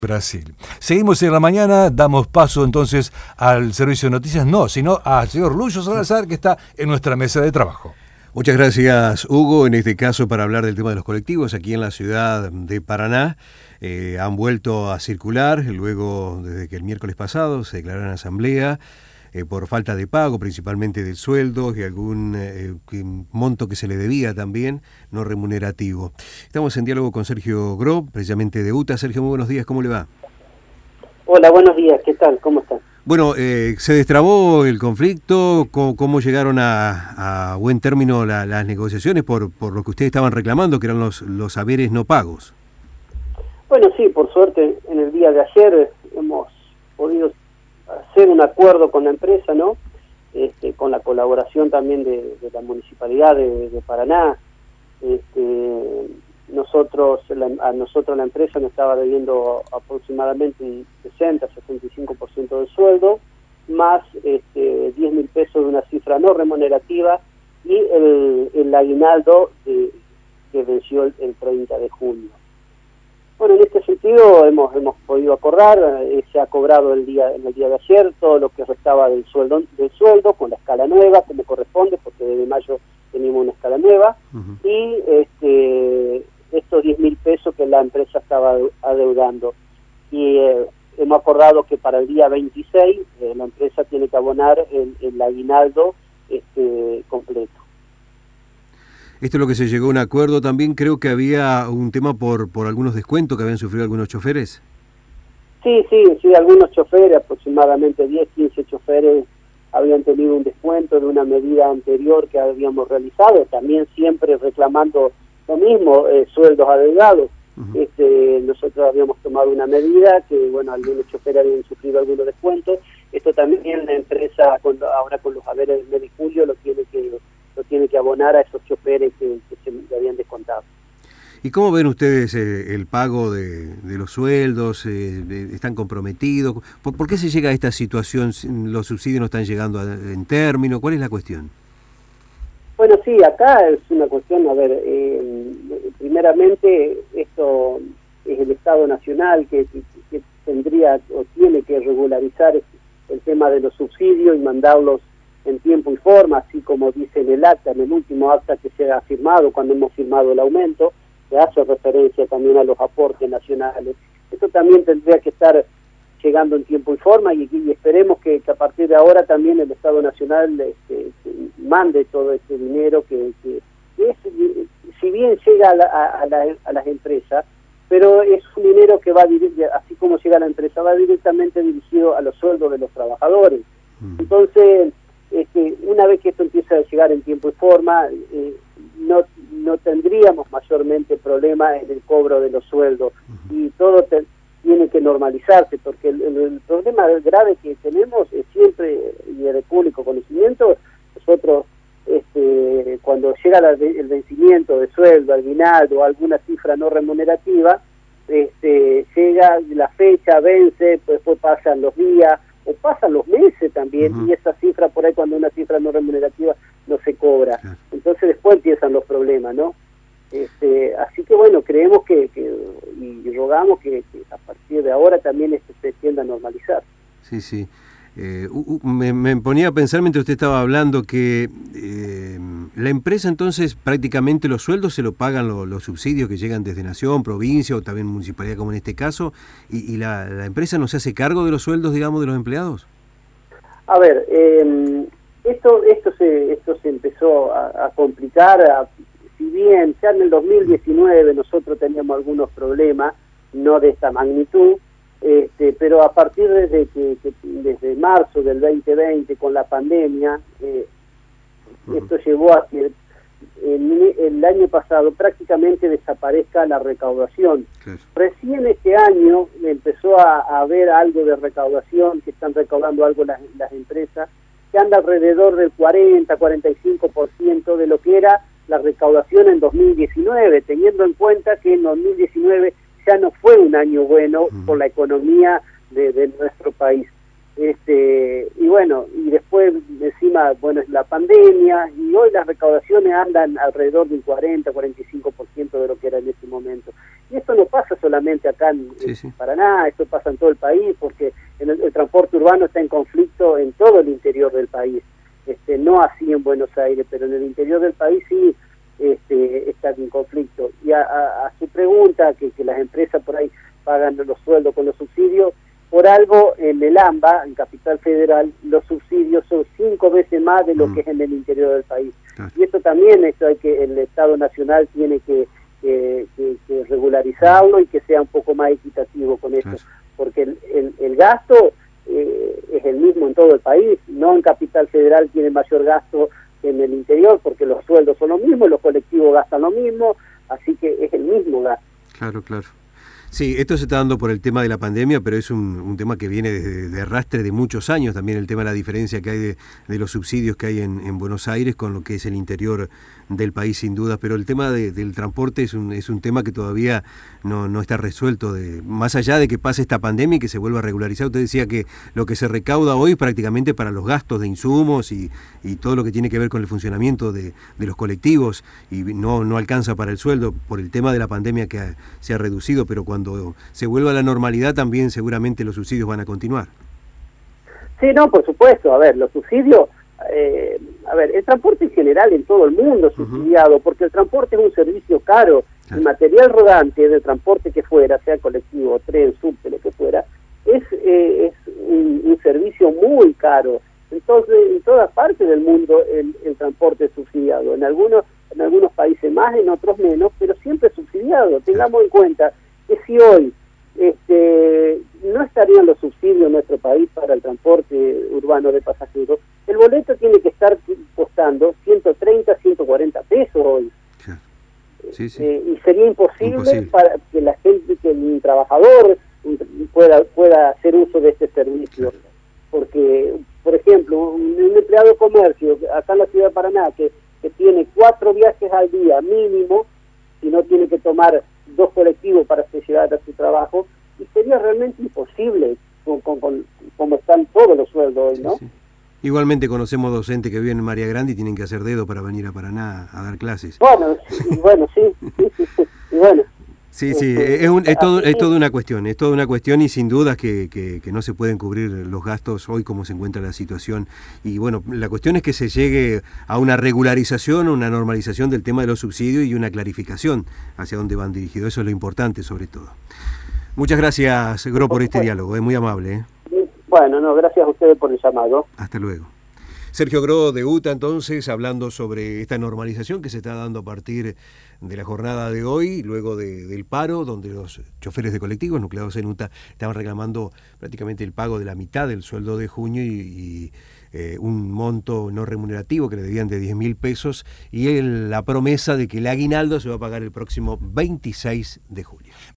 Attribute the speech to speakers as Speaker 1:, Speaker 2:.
Speaker 1: Brasil. Seguimos en la mañana, damos paso entonces al servicio de noticias, sino al señor Lucho Salazar, que está en nuestra mesa de trabajo.
Speaker 2: Muchas gracias, Hugo. En este caso, para hablar del tema de los colectivos, aquí en la ciudad de Paraná, han vuelto a circular, luego desde que el miércoles pasado se declaró en asamblea, por falta de pago, principalmente del sueldo y algún monto que se le debía también, no remunerativo. Estamos en diálogo con Sergio Grob, precisamente de UTA. Sergio, muy buenos días, ¿cómo le va?
Speaker 3: Hola, buenos días, ¿qué tal? ¿Cómo están?
Speaker 2: Bueno, ¿se destrabó el conflicto? ¿Cómo llegaron a buen término las negociaciones por lo que ustedes estaban reclamando, que eran los haberes no pagos?
Speaker 3: Bueno, sí, por suerte, en el día de ayer hemos podido hacer un acuerdo con la empresa, ¿no? Con la colaboración también de la Municipalidad de Paraná. A nosotros la empresa nos estaba debiendo aproximadamente un 60-65% del sueldo, más 10.000 pesos de una cifra no remunerativa y el aguinaldo que venció el 30 de junio. Bueno, en este sentido hemos podido acordar, se ha cobrado en el día de ayer todo lo que restaba del sueldo con la escala nueva, como corresponde, porque desde mayo teníamos una escala nueva, y estos 10.000 pesos que la empresa estaba adeudando. Y hemos acordado que para el día 26 la empresa tiene que abonar el aguinaldo completo.
Speaker 2: Esto es lo que se llegó a un acuerdo. También creo que había un tema por algunos descuentos que habían sufrido algunos choferes.
Speaker 3: Sí, algunos choferes, aproximadamente 10-15 choferes, habían tenido un descuento de una medida anterior que habíamos realizado, también siempre reclamando lo mismo, sueldos adeudados. Nosotros habíamos tomado una medida que, bueno, algunos choferes habían sufrido algunos descuentos. Esto también la empresa, ahora con los haberes del mes de julio, lo tiene que abonar a esos choferes que se le habían descontado.
Speaker 2: ¿Y cómo ven ustedes el pago de los sueldos? ¿Están comprometidos? ¿Por qué se llega a esta situación? ¿Los subsidios no están llegando en término? ¿Cuál es la cuestión?
Speaker 3: Bueno, sí, acá es una cuestión, primeramente esto es el Estado Nacional que tendría o tiene que regularizar el tema de los subsidios y mandarlos en tiempo y forma, así como dice en el acta, en el último acta que se ha firmado, cuando hemos firmado el aumento, se hace referencia también a los aportes nacionales. Esto también tendría que estar llegando en tiempo y forma y esperemos que a partir de ahora también el Estado Nacional mande todo este dinero que si bien llega a las empresas, pero es un dinero que va así como llega a la empresa, va directamente dirigido a los sueldos de los trabajadores. Entonces, una vez que esto empieza a llegar en tiempo y forma, no tendríamos mayormente problemas en el cobro de los sueldos y todo tiene que normalizarse, porque el problema grave que tenemos es siempre, y de público conocimiento, nosotros cuando llega el vencimiento de sueldo, aguinaldo o alguna cifra no remunerativa, llega la fecha, vence, después pasan los días o pasan los meses también, y esa cifra por ahí, cuando una cifra no remunerativa no se cobra, entonces después empiezan los problemas, ¿no? Así que bueno, creemos y rogamos que a partir de ahora también esto se tienda a normalizar.
Speaker 2: Sí. Me ponía a pensar mientras usted estaba hablando que la empresa entonces prácticamente los sueldos se lo pagan los subsidios que llegan desde Nación, provincia o también municipalidad como en este caso, y la empresa no se hace cargo de los sueldos, digamos, de los empleados.
Speaker 3: A ver, esto se empezó a complicar, si bien ya en el 2019 nosotros teníamos algunos problemas, no de esta magnitud, pero a partir desde marzo del 2020 con la pandemia, esto llevó a que el año pasado prácticamente desaparezca la recaudación. Claro. Recién este año empezó a haber algo de recaudación, que están recaudando algo las empresas, que anda alrededor del 40-45% de lo que era la recaudación en 2019, teniendo en cuenta que en 2019 ya no fue un año bueno por la economía de nuestro país. Y bueno, y después encima, bueno, es la pandemia, y hoy las recaudaciones andan alrededor del 40-45% de lo que era en ese momento. Y esto no pasa solamente acá en Paraná, esto pasa en todo el país, porque el transporte urbano está en conflicto en todo el interior del país. No así en Buenos Aires, pero en el interior del país sí está en conflicto. Y a su pregunta, que las empresas por ahí pagan los sueldos con los subsidios, por algo en el AMBA, en Capital Federal, los subsidios son 5 veces más de lo que es en el interior del país. Claro. Y esto también, el Estado Nacional tiene que regularizarlo y que sea un poco más equitativo con esto, claro. Porque el gasto es el mismo en todo el país, no en Capital Federal tiene mayor gasto que en el interior, porque los sueldos son los mismos, los colectivos gastan lo mismo, así que es el mismo gasto.
Speaker 2: Claro, claro. Sí, esto se está dando por el tema de la pandemia, pero es un tema que viene de arrastre de muchos años, también el tema de la diferencia que hay de los subsidios que hay en Buenos Aires con lo que es el interior del país, sin duda, pero el tema del transporte es un tema que todavía no está resuelto, más allá de que pase esta pandemia y que se vuelva a regularizar. Usted decía que lo que se recauda hoy prácticamente para los gastos de insumos y todo lo que tiene que ver con el funcionamiento de los colectivos, y no alcanza para el sueldo por el tema de la pandemia que se ha reducido, pero cuando se vuelva a la normalidad también seguramente los subsidios van a continuar.
Speaker 3: Sí, no, por supuesto. A ver, los subsidios, el transporte en general en todo el mundo es subsidiado, porque el transporte es un servicio caro. Claro. El material rodante del transporte que fuera, sea colectivo, tren, subte, lo que fuera, es un servicio muy caro. Entonces, en todas partes del mundo el transporte es subsidiado. En algunos países más, en otros menos, pero siempre es subsidiado. Tengamos en cuenta que si hoy no estarían los subsidios en nuestro país para el transporte urbano de pasajeros, el boleto tiene que estar costando 130, 140 pesos hoy. Sí, sí. Y sería imposible para que la gente, que el trabajador pueda hacer uso de este servicio. Claro. Porque, por ejemplo, un empleado de comercio acá en la ciudad de Paraná que tiene 4 viajes al día mínimo, y no tiene que tomar 2 colectivos para llegar a su trabajo, y sería realmente imposible como están todos los sueldos hoy, ¿no? Sí, sí.
Speaker 2: Igualmente conocemos docentes que viven en María Grande y tienen que hacer dedo para venir a Paraná a dar clases.
Speaker 3: Bueno, sí. Y bueno.
Speaker 2: Sí, es toda una cuestión y sin dudas que no se pueden cubrir los gastos hoy como se encuentra la situación. Y bueno, la cuestión es que se llegue a una regularización, una normalización del tema de los subsidios y una clarificación hacia dónde van dirigidos. Eso es lo importante sobre todo. Muchas gracias, Gro, por este diálogo, es muy amable.
Speaker 3: Bueno, gracias a ustedes por el llamado.
Speaker 2: Hasta luego. Sergio Gro de UTA, entonces, hablando sobre esta normalización que se está dando a partir de la jornada de hoy, luego del paro, donde los choferes de colectivos nucleados en UTA estaban reclamando prácticamente el pago de la mitad del sueldo de junio y un monto no remunerativo que le debían de 10.000 pesos y la promesa de que el aguinaldo se va a pagar el próximo 26 de julio.